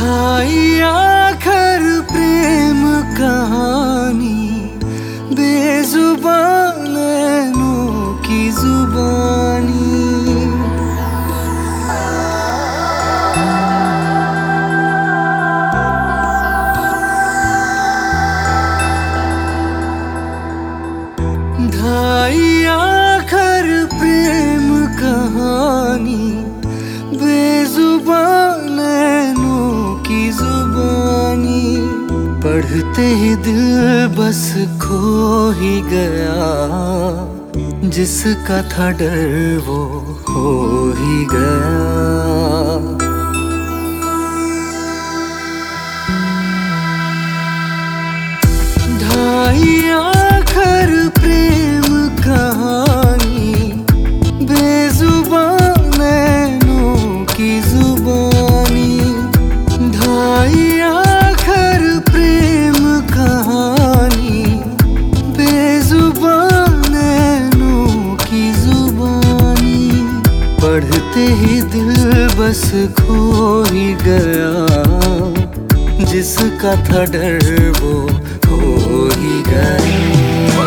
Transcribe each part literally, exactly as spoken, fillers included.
भाई आखिर प्रेम कहानी बेजुबान नैनों की जुबानी। ढाई आखिर प्रेम कहानी बेजुबान नैनों की जुबानी। पढ़ते ही दिल बस खो ही गया, जिसका था डर वो हो ही गया। ढाई आखिर प्रेम कहानी बेजुबान नैनों की जुबानी। ढाई आखिर प्रेम कहानी बेजुबान नैनों की जुबानी। पढ़ते ही दिल बस खो ही गया, जिसका था डर वो हो ही गया।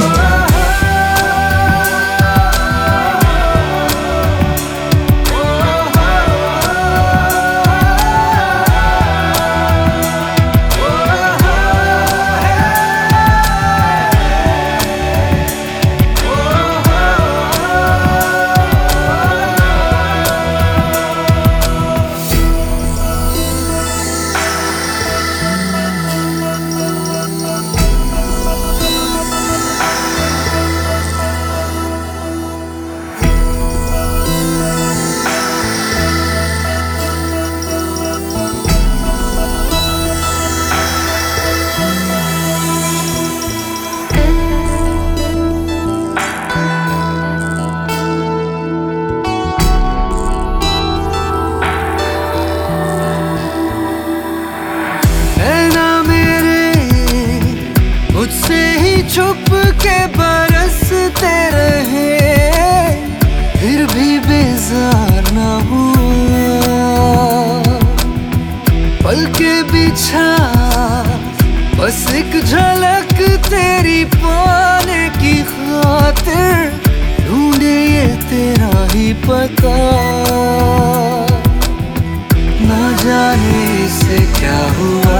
छुप के बरसते रहे, फिर भी बेजार न हुआ। पल के बिछा बस एक झलक तेरी पाने की खातिर, ढूंढे ये तेरा ही पता। ना जाने इसे क्या हुआ।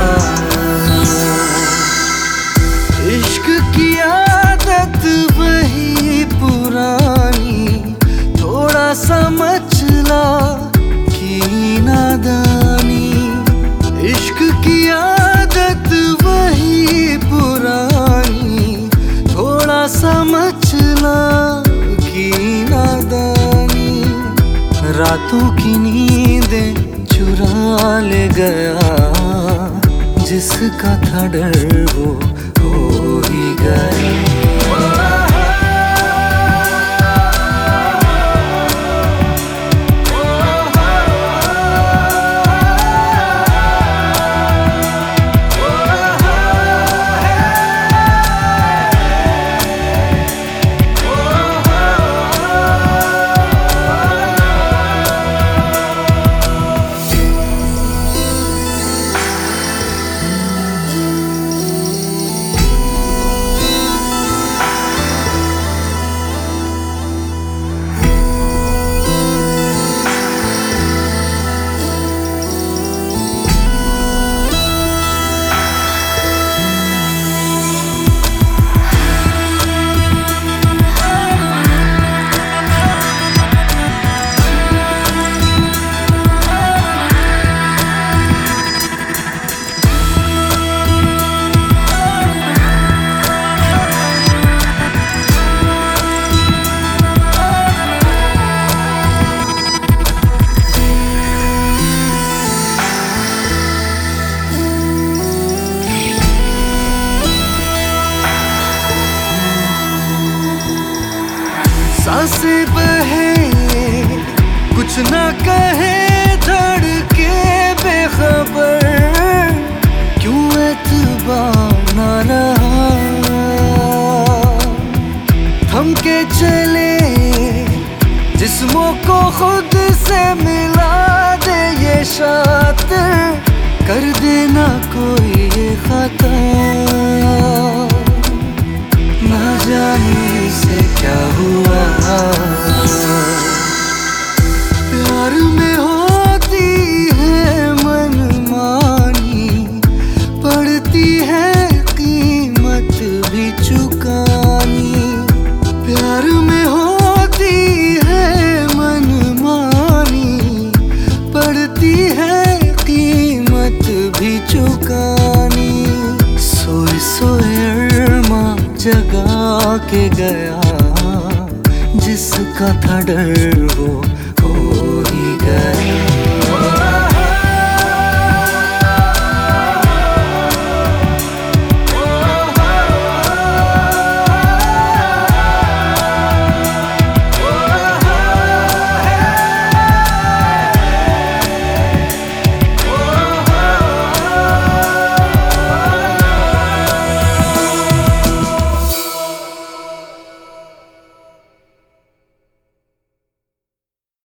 इश्क की आदत वही पुरानी, थोड़ा समझ ला कि नादानी। इश्क की आदत वही पुरानी, थोड़ा समझ ला कि नादानी। रातों की नींदें चुरा ले गया, जिसका था डर वो हो ही गया। बाकी है कीमत भी चुकानी। सोए सोए अरमा जगा के गया, जिसका था डर वो हो ही गया।